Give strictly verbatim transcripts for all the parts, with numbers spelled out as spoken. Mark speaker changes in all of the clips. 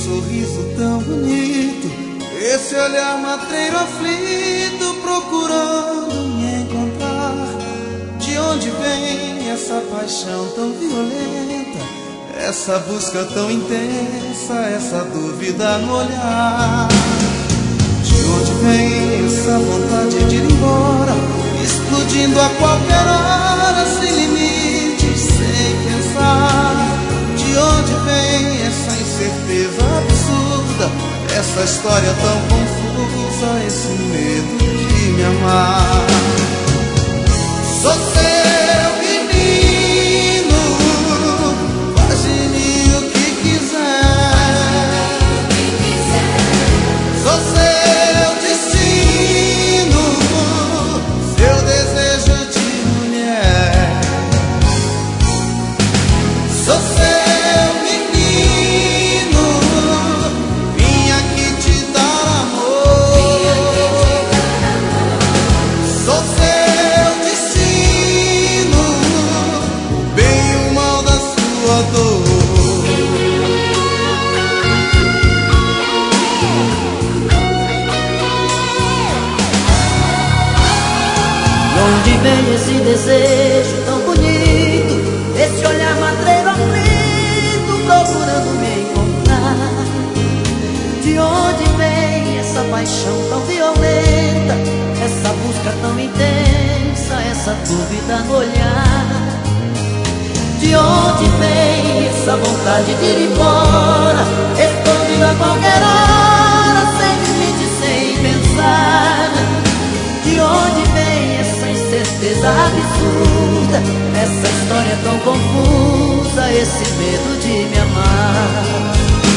Speaker 1: sorriso tão bonito, esse olhar matreiro aflito, procurando me encontrar. De onde vem essa paixão tão violenta, essa busca tão intensa, essa dúvida no olhar? De onde vem essa vontade de ir embora, explodindo a qualquer hora, sem limites, sem pensar? De onde vem essa incerteza absurda, essa história tão confusa, esse medo de me amar? Sou seu menino, faz de mim o que quiser. Sou seu destino, seu desejo de mulher. Sou seu menino, vim aqui te dar amor. Sou seu destino, o bem e o mal da sua dor.
Speaker 2: De onde vem esse desejo tão bonito, esse olhar matreiro aflito, procurando me encontrar? De onde vem essa paixão tão violenta, essa busca tão intensa, essa dúvida no olhar? De onde vem essa vontade de ir embora, escondida a qualquer hora, sem limite, sem pensar? De onde vem essa incerteza absurda, essa história tão confusa, esse medo de me amar?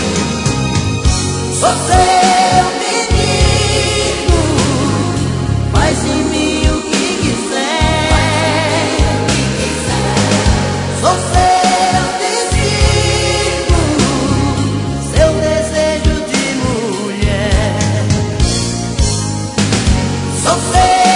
Speaker 2: Sou seu menino, faz em mim o que quiser. Sou seu destino, seu desejo de mulher. Sou seu